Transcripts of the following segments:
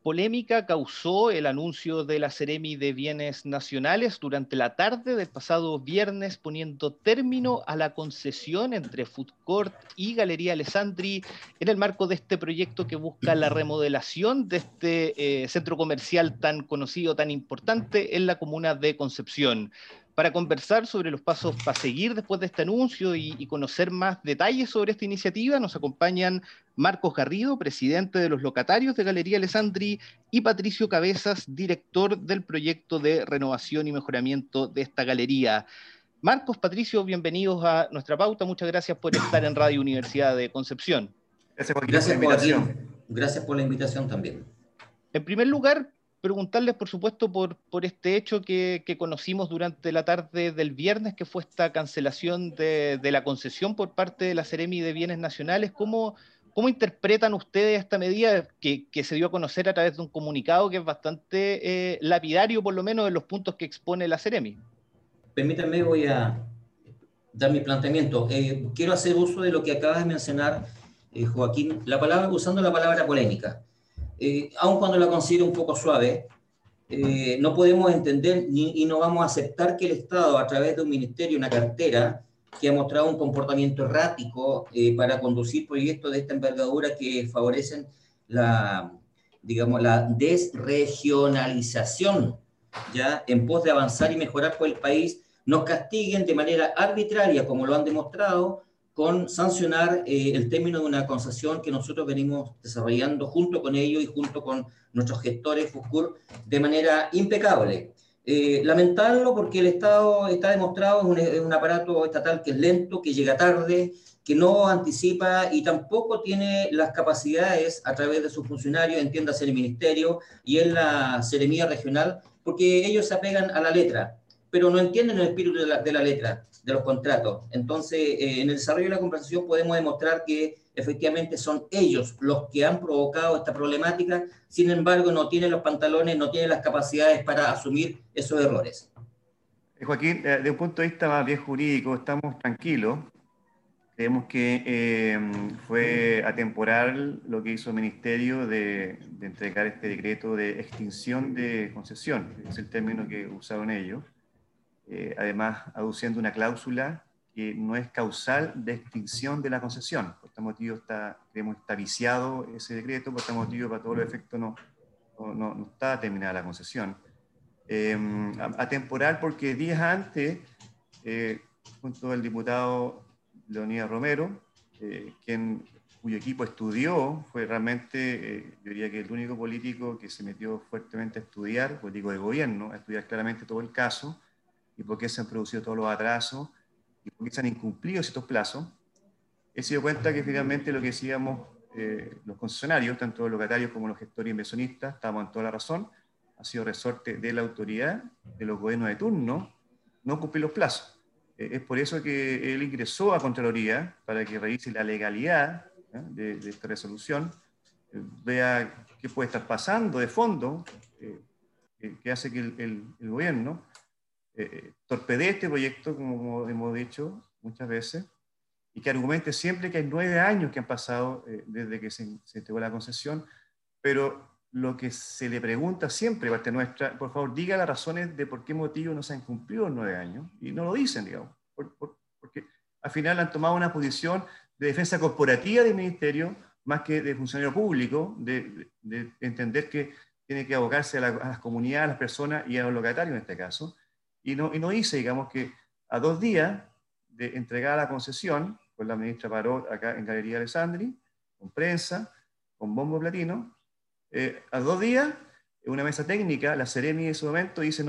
Polémica causó el anuncio de la Seremi de Bienes Nacionales durante la tarde del pasado viernes, poniendo término a la concesión entre Food Court y Galería Alessandri en el marco de este proyecto que busca la remodelación de este centro comercial tan conocido, tan importante en la comuna de Concepción. Para conversar sobre los pasos a seguir después de este anuncio y conocer más detalles sobre esta iniciativa, nos acompañan Marcos Garrido, presidente de los locatarios de Galería Alessandri, y Patricio Cabezas, director del proyecto de renovación y mejoramiento de esta galería. Marcos, Patricio, bienvenidos a nuestra pauta. Muchas gracias por estar en Radio Universidad de Concepción. Gracias, Joaquín, por la Gracias, invitación. Joaquín. Gracias por la invitación también. En primer lugar, preguntarles, por supuesto, por este hecho que conocimos durante la tarde del viernes, que fue esta cancelación de la concesión por parte de la Seremi de Bienes Nacionales. ¿Cómo interpretan ustedes esta medida que se dio a conocer a través de un comunicado que es bastante lapidario, por lo menos en los puntos que expone la Seremi? Permítanme, voy a dar mi planteamiento. Quiero hacer uso de lo que acabas de mencionar, Joaquín, usando la palabra polémica. Aun cuando la considero un poco suave, no podemos entender y no vamos a aceptar que el Estado, a través de un ministerio, una cartera, que ha mostrado un comportamiento errático para conducir proyectos de esta envergadura que favorecen digamos, la desregionalización, ya en pos de avanzar y mejorar por el país, nos castiguen de manera arbitraria, como lo han demostrado, con sancionar el término de una concesión que nosotros venimos desarrollando junto con ellos y junto con nuestros gestores FUSCUR de manera impecable. Lamentarlo porque el Estado está demostrado, es un aparato estatal que es lento, que llega tarde, que no anticipa y tampoco tiene las capacidades a través de sus funcionarios, entiéndase el ministerio y en la seremía regional, porque ellos se apegan a la letra, pero no entienden el espíritu de la letra, de los contratos. Entonces, en el desarrollo de la conversación podemos demostrar que efectivamente son ellos los que han provocado esta problemática, sin embargo no tienen los pantalones, no tienen las capacidades para asumir esos errores. Joaquín, de un punto de vista más bien jurídico, estamos tranquilos. Creemos que fue atemporal lo que hizo el Ministerio de entregar este decreto de extinción de concesión, es el término que usaron ellos. Además, aduciendo una cláusula que no es causal de extinción de la concesión. Por este motivo creemos que está viciado ese decreto, por este motivo para todos los efectos no está terminada la concesión. Atemporal porque días antes, junto al diputado Leonidas Romero, cuyo equipo estudió, fue realmente, yo diría que el único político que se metió fuertemente a estudiar, político de gobierno, a estudiar claramente todo el caso, y por qué se han producido todos los atrasos, y por qué se han incumplido ciertos plazos. He sido cuenta que finalmente lo que decíamos los concesionarios, tanto los locatarios como los gestores inversionistas, estábamos en toda la razón, ha sido resorte de la autoridad, de los gobiernos de turno, no cumplir los plazos. Es por eso que él ingresó a Contraloría, para que revise la legalidad de esta resolución, vea qué puede estar pasando de fondo, que hace que el gobierno torpedee este proyecto, como hemos dicho muchas veces, y que argumente siempre que hay 9 años que han pasado desde que se entregó la concesión, pero lo que se le pregunta siempre, parte nuestra, por favor, diga las razones de por qué motivo no se han cumplido los 9 años, y no lo dicen, digamos, porque al final han tomado una posición de defensa corporativa del ministerio, más que de funcionario público, de entender que tiene que abocarse a las comunidades, a las personas y a los locatarios en este caso, y no dice, digamos, que a 2 días de entregar la concesión, pues la ministra paró acá en Galería Alessandri, con prensa, con bombo platino, a 2 días, en una mesa técnica, la Seremi en ese momento dice,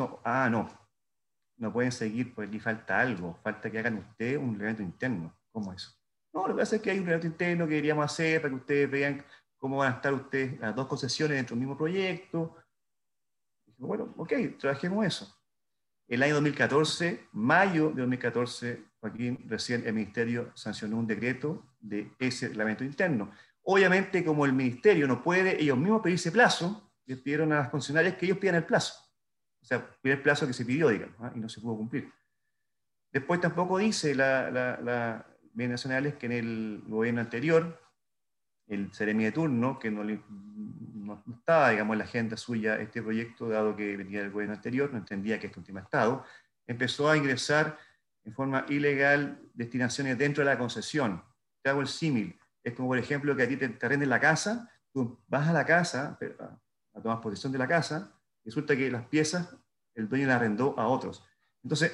no pueden seguir, pues le falta algo, falta que hagan ustedes un reglamento interno. ¿Cómo eso? No, lo que pasa es que hay un reglamento interno que deberíamos hacer para que ustedes vean cómo van a estar ustedes las 2 concesiones dentro del mismo proyecto. Y dije, bueno, ok, trabajemos eso. El año 2014, mayo de 2014, Joaquín, recién el Ministerio sancionó un decreto de ese reglamento interno. Obviamente, como el Ministerio no puede ellos mismos pedirse plazo, les pidieron a las funcionarias que ellos pidan el plazo. O sea, el plazo que se pidió, digamos, y no se pudo cumplir. Después tampoco dice la Bienes Nacionales que en el gobierno anterior, el Seremi de turno, que no no estaba, digamos, en la agenda suya este proyecto, dado que venía del gobierno anterior, no entendía que este un tema Estado, empezó a ingresar en forma ilegal destinaciones dentro de la concesión. Te hago el símil. Es como, por ejemplo, que a ti te arrenden la casa, tú vas a la casa, a tomar posesión de la casa, y resulta que las piezas el dueño las arrendó a otros. Entonces,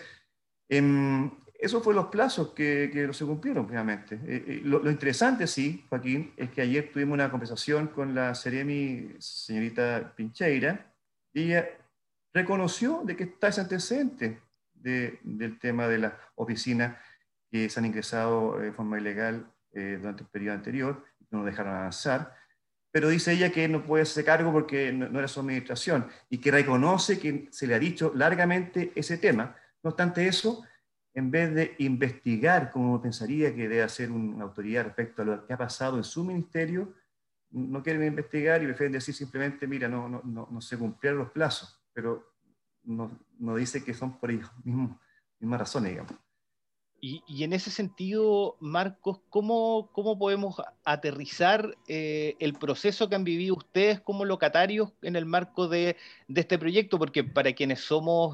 esos fueron los plazos que no se cumplieron, finalmente. Lo interesante, sí, Joaquín, es que ayer tuvimos una conversación con la Seremi, señorita Pincheira, y ella reconoció de que está ese antecedente del tema de las oficinas que se han ingresado de forma ilegal durante el periodo anterior, no nos dejaron avanzar, pero dice ella que no puede hacerse cargo porque no era su administración, y que reconoce que se le ha dicho largamente ese tema. No obstante eso, en vez de investigar, como pensaría que debe hacer una autoridad respecto a lo que ha pasado en su ministerio, no quieren investigar y prefieren decir simplemente, mira, no se cumplieron los plazos, pero no dice que son por ellos mismas razones, digamos. Y en ese sentido, Marcos, ¿cómo podemos aterrizar el proceso que han vivido ustedes como locatarios en el marco de este proyecto? Porque para quienes somos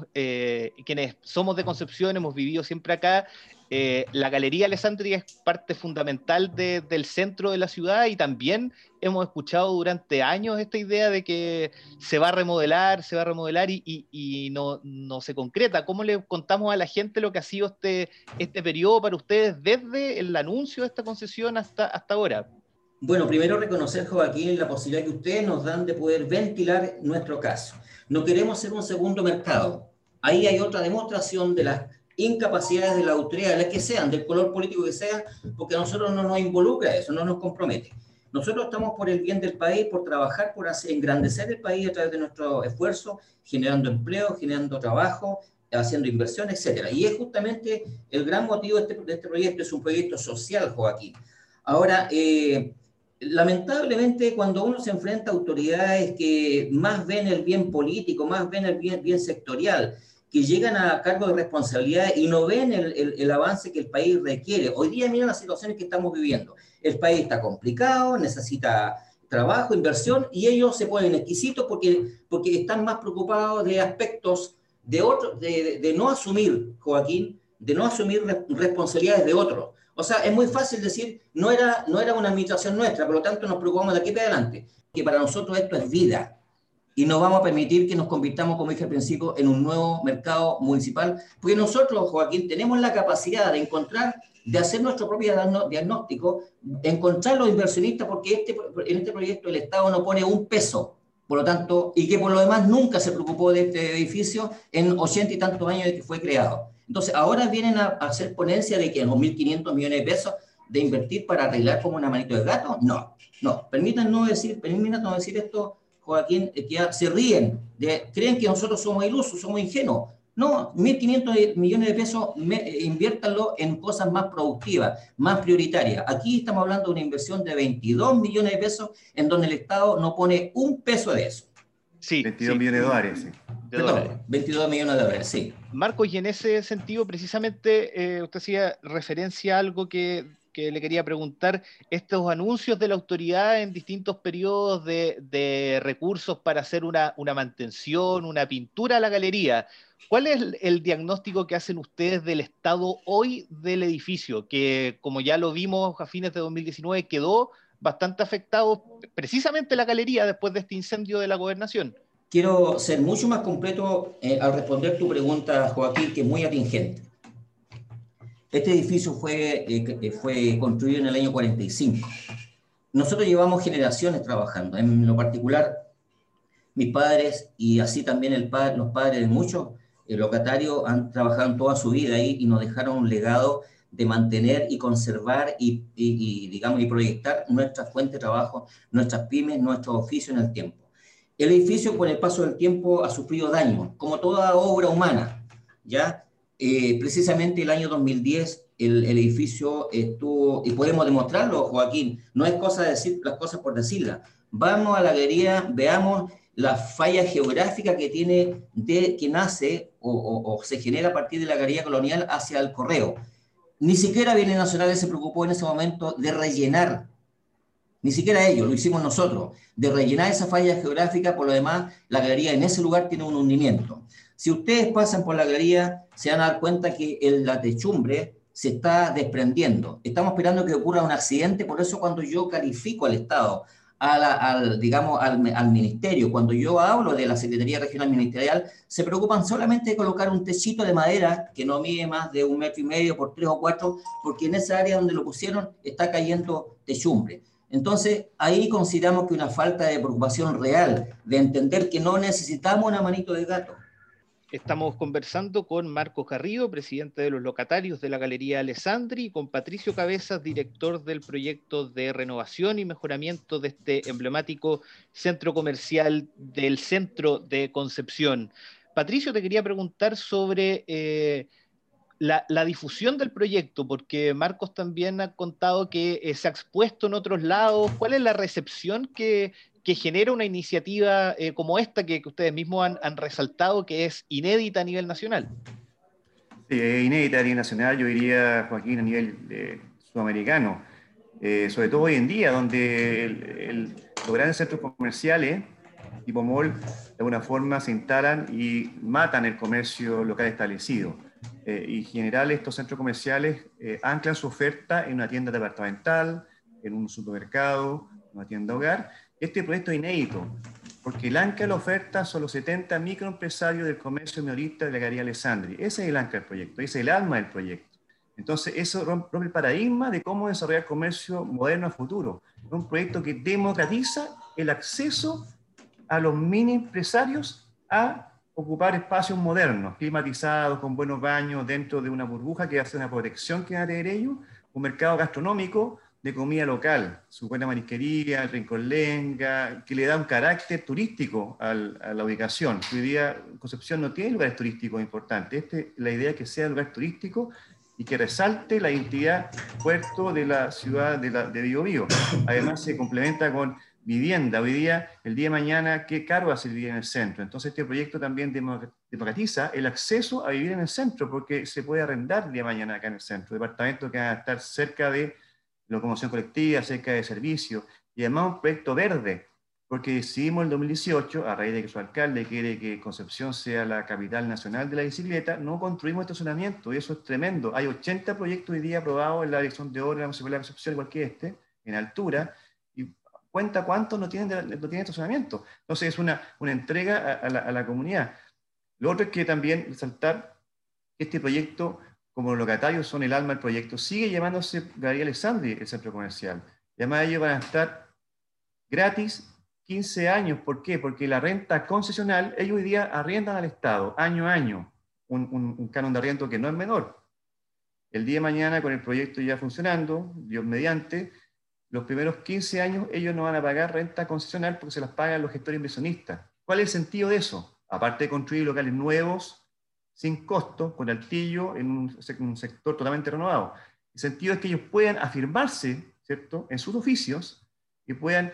de Concepción, hemos vivido siempre acá, la Galería Alessandria es parte fundamental del centro de la ciudad, y también hemos escuchado durante años esta idea de que se va a remodelar y no se concreta. ¿Cómo le contamos a la gente lo que ha sido este periodo para ustedes desde el anuncio de esta concesión hasta ahora? Bueno, primero reconocer, Joaquín, la posibilidad que ustedes nos dan de poder ventilar nuestro caso. No queremos ser un segundo mercado. Ahí hay otra demostración de las incapacidades de la autoridad, las que sean, del color político que sea, porque a nosotros no nos involucra eso, no nos compromete. Nosotros estamos por el bien del país, por trabajar, por engrandecer el país a través de nuestro esfuerzo, generando empleo, generando trabajo, haciendo inversión, etc. Y es justamente el gran motivo de este proyecto. Es un proyecto social, Joaquín. Ahora, lamentablemente, cuando uno se enfrenta a autoridades que más ven el bien político, más ven el bien sectorial, que llegan a cargo de responsabilidades y no ven el avance que el país requiere. Hoy día, miren las situaciones que estamos viviendo. El país está complicado, necesita trabajo, inversión, y ellos se ponen exquisitos porque están más preocupados de aspectos de no asumir, Joaquín, de no asumir responsabilidades de otros. O sea, es muy fácil decir, no era una administración nuestra, por lo tanto nos preocupamos de aquí para adelante. Que para nosotros esto es vida. Y no vamos a permitir que nos convirtamos, como dije al principio, en un nuevo mercado municipal, porque nosotros, Joaquín, tenemos la capacidad de hacer nuestro propio diagnóstico, encontrar los inversionistas, porque en este proyecto el Estado no pone un peso, por lo tanto, y que por lo demás nunca se preocupó de este edificio en 80 y tantos años de que fue creado. Entonces, ahora vienen a hacer ponencia de que en los 1.500 millones de pesos de invertir para arreglar como una manito de gato. No, permítanos decir esto, Joaquín, que ya se ríen, creen que nosotros somos ilusos, somos ingenuos. No, 1.500 millones de pesos, inviértanlo en cosas más productivas, más prioritarias. Aquí estamos hablando de una inversión de 22 millones de pesos en donde el Estado no pone un peso de eso. Sí, 22 millones de dólares. Sí. Perdón, 22 millones de dólares, sí. Marcos, y en ese sentido, precisamente, usted hacía referencia a algo que le quería preguntar, estos anuncios de la autoridad en distintos periodos de recursos para hacer una mantención, una pintura a la galería. ¿Cuál es el diagnóstico que hacen ustedes del estado hoy del edificio? Que, como ya lo vimos a fines de 2019, quedó bastante afectado precisamente la galería después de este incendio de la gobernación. Quiero ser mucho más completo al responder tu pregunta, Joaquín, que es muy atingente. Este edificio fue construido en el año 45. Nosotros llevamos generaciones trabajando. En lo particular, mis padres y así también los padres de muchos locatarios han trabajado toda su vida ahí y nos dejaron un legado de mantener y conservar y proyectar nuestras fuentes de trabajo, nuestras pymes, nuestros oficios en el tiempo. El edificio, con el paso del tiempo, ha sufrido daños, como toda obra humana, ¿ya? Precisamente el año 2010 el edificio estuvo, y podemos demostrarlo, Joaquín, no es cosa de decir las cosas por decirlas. Vamos a la galería, veamos la falla geográfica que tiene, que nace o se genera a partir de la galería colonial hacia el Correo. Ni siquiera Bienes Nacionales se preocupó en ese momento de rellenar ni siquiera ellos, lo hicimos nosotros, de rellenar esa falla geográfica. Por lo demás, la galería en ese lugar tiene un hundimiento. Si ustedes pasan por la galería, se van a dar cuenta que la techumbre se está desprendiendo. Estamos esperando que ocurra un accidente, por eso cuando yo califico al Estado, digamos, al ministerio, cuando yo hablo de la Secretaría Regional Ministerial, se preocupan solamente de colocar un techito de madera que no mide más de 1,5 metros por 3 o 4, porque en esa área donde lo pusieron está cayendo techumbre. Entonces, ahí consideramos que una falta de preocupación real, de entender que no necesitamos una manito de gato. Estamos conversando con Marcos Garrido, presidente de los locatarios de la Galería Alessandri, y con Patricio Cabezas, director del proyecto de renovación y mejoramiento de este emblemático centro comercial del centro de Concepción. Patricio, te quería preguntar sobre la difusión del proyecto, porque Marcos también ha contado que se ha expuesto en otros lados. ¿Cuál es la recepción que genera una iniciativa como esta que ustedes mismos han resaltado que es inédita a nivel nacional? Sí, inédita a nivel nacional, yo diría, Joaquín, a nivel sudamericano. Sobre todo hoy en día, donde los grandes centros comerciales tipo mall, de alguna forma se instalan y matan el comercio local establecido. Y en general estos centros comerciales anclan su oferta en una tienda departamental, en un supermercado, en una tienda hogar. Este proyecto es inédito, porque el ancla de la oferta son los 70 microempresarios del comercio minorista de la Galería Alessandri. Ese es el ancla del proyecto, ese es el alma del proyecto. Entonces, eso rompe el paradigma de cómo desarrollar comercio moderno a futuro. Es un proyecto que democratiza el acceso a los mini empresarios a ocupar espacios modernos, climatizados, con buenos baños, dentro de una burbuja que hace una protección que van a tener ellos, un mercado gastronómico de comida local, su buena marisquería, el Rincón Lenga, que le da un carácter turístico a la ubicación. Hoy día Concepción no tiene lugares turísticos importantes. La idea es que sea un lugar turístico y que resalte la identidad puerto de la ciudad de Biobío. Además se complementa con vivienda. Hoy día, el día de mañana, qué caro va a ser vivir en el centro. Entonces este proyecto también democratiza el acceso a vivir en el centro, porque se puede arrendar el día de mañana acá en el centro, departamentos que van a estar cerca de locomoción colectiva, cerca de servicios, y además un proyecto verde, porque decidimos en el 2018, a raíz de que su alcalde quiere que Concepción sea la capital nacional de la bicicleta, no construimos estacionamiento, y eso es tremendo. Hay 80 proyectos hoy día aprobados en la dirección de obra de la Municipalidad de Concepción, igual que este, en altura, y cuenta cuántos no tienen estacionamiento. Entonces es una entrega a la comunidad. Lo otro es que también resaltar que este proyecto, como los locatarios son el alma del proyecto, sigue llamándose Galería Alessandri, el centro comercial. Y además ellos van a estar gratis 15 años. ¿Por qué? Porque la renta concesional, ellos hoy día arriendan al Estado, año a año, un canon de arriendo que no es menor. El día de mañana, con el proyecto ya funcionando, Dios mediante, los primeros 15 años ellos no van a pagar renta concesional porque se las pagan los gestores inversionistas. ¿Cuál es el sentido de eso? Aparte de construir locales nuevos, sin costo, con altillo, en un sector totalmente renovado. El sentido es que ellos puedan afirmarse, ¿cierto?, en sus oficios y puedan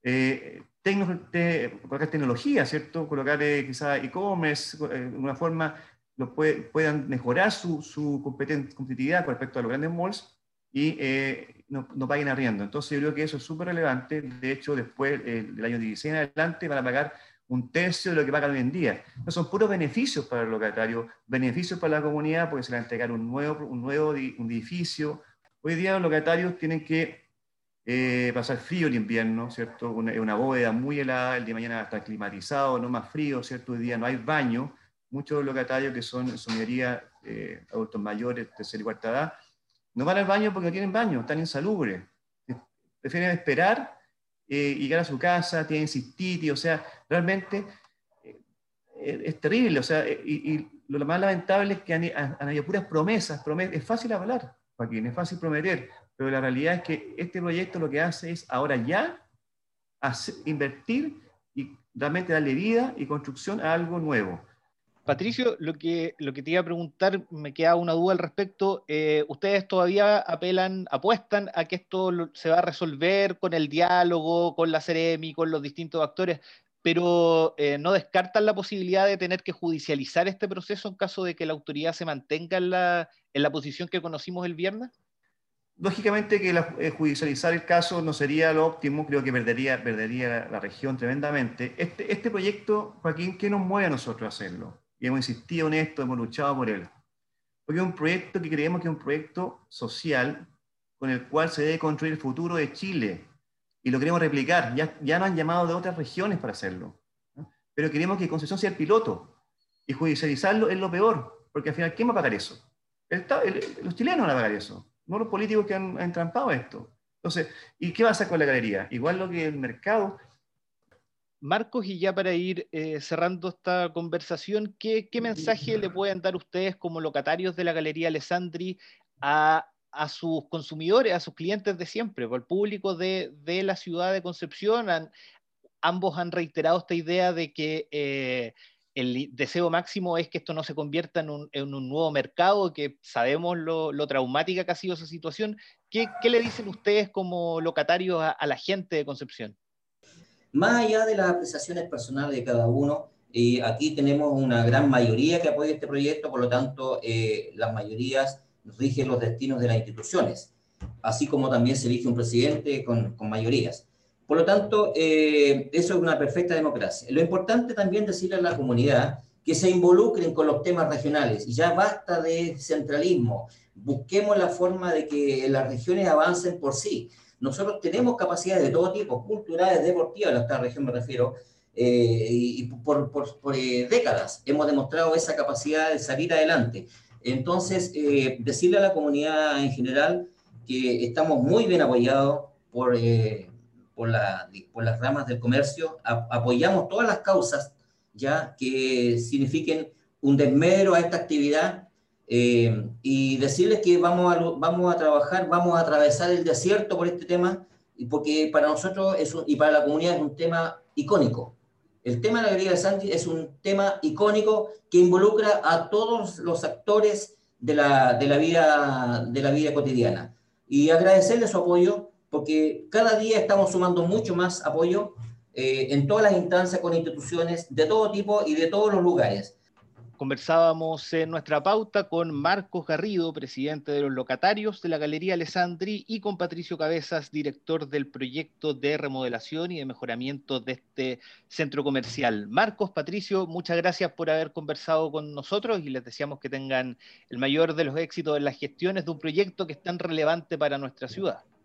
colocar tecnología, ¿cierto?, colocar quizás e-commerce, de una forma puedan mejorar su competitividad con respecto a los grandes malls y no paguen arriendo. Entonces yo creo que eso es súper relevante. De hecho, después, del año 16 en adelante, van a pagar 1/3 de lo que pagan hoy en día. No son puros beneficios para el locatario, beneficios para la comunidad, porque se le va a entregar un edificio. Hoy día los locatarios tienen que pasar frío el invierno, ¿cierto? Una bóveda muy helada, el día de mañana va a estar climatizado, no más frío, ¿cierto? Hoy día no hay baño. Muchos locatarios que son en su mayoría adultos mayores, tercera y cuarta edad, no van al baño porque no tienen baño, están insalubres. Prefieren esperar llegar a su casa, tienen cistitis, o sea, realmente es terrible. O sea, y lo más lamentable es que han habido puras promesas. Es fácil hablar, Joaquín, es fácil prometer, pero la realidad es que este proyecto lo que hace es ahora ya invertir y realmente darle vida y construcción a algo nuevo. Patricio, lo que te iba a preguntar, me queda una duda al respecto. ¿Ustedes todavía apuestan a que esto se va a resolver con el diálogo, con la Seremi, con los distintos actores, pero no descartan la posibilidad de tener que judicializar este proceso en caso de que la autoridad se mantenga en la posición que conocimos el viernes? Lógicamente que judicializar el caso no sería lo óptimo, creo que perdería la región tremendamente. Este proyecto, Joaquín, ¿qué nos mueve a nosotros a hacerlo? Y hemos insistido en esto, hemos luchado por él. Porque es un proyecto que creemos que es un proyecto social con el cual se debe construir el futuro de Chile. Y lo queremos replicar. Ya nos han llamado de otras regiones para hacerlo, ¿no? Pero queremos que Concepción sea el piloto. Y judicializarlo es lo peor, porque al final, ¿quién va a pagar eso? Los chilenos van a pagar eso, no los políticos que han entrampado esto. Entonces, ¿y qué va a hacer con la galería? Igual lo que el mercado. Marcos, y ya para ir cerrando esta conversación, ¿qué mensaje le pueden dar ustedes como locatarios de la Galería Alessandri a sus consumidores, a sus clientes de siempre, al público de la ciudad de Concepción? Ambos han reiterado esta idea de que el deseo máximo es que esto no se convierta en un nuevo mercado, que sabemos lo traumática que ha sido esa situación. ¿Qué le dicen ustedes como locatarios a la gente de Concepción? Más allá de las apreciaciones personales de cada uno, aquí tenemos una gran mayoría que apoya este proyecto, por lo tanto, las mayorías rigen los destinos de las instituciones, así como también se elige un presidente con mayorías. Por lo tanto, eso es una perfecta democracia. Lo importante también decirle a la comunidad que se involucren con los temas regionales, y ya basta de centralismo, busquemos la forma de que las regiones avancen por sí. Nosotros tenemos capacidades de todo tipo, culturales, deportivas, en esta región me refiero, y por décadas hemos demostrado esa capacidad de salir adelante. Entonces, decirle a la comunidad en general que estamos muy bien apoyados por las ramas del comercio, apoyamos todas las causas ya que signifiquen un desmedro a esta actividad, y decirles que vamos a trabajar, vamos a atravesar el desierto por este tema, porque para nosotros y para la comunidad es un tema icónico. El tema de la Galería Alessandri es un tema icónico que involucra a todos los actores de la vida cotidiana. Y agradecerles su apoyo, porque cada día estamos sumando mucho más apoyo en todas las instancias con instituciones de todo tipo y de todos los lugares. Conversábamos en nuestra pauta con Marcos Garrido, presidente de los locatarios de la Galería Alessandri, y con Patricio Cabezas, director del proyecto de remodelación y de mejoramiento de este centro comercial. Marcos, Patricio, muchas gracias por haber conversado con nosotros y les deseamos que tengan el mayor de los éxitos en las gestiones de un proyecto que es tan relevante para nuestra ciudad.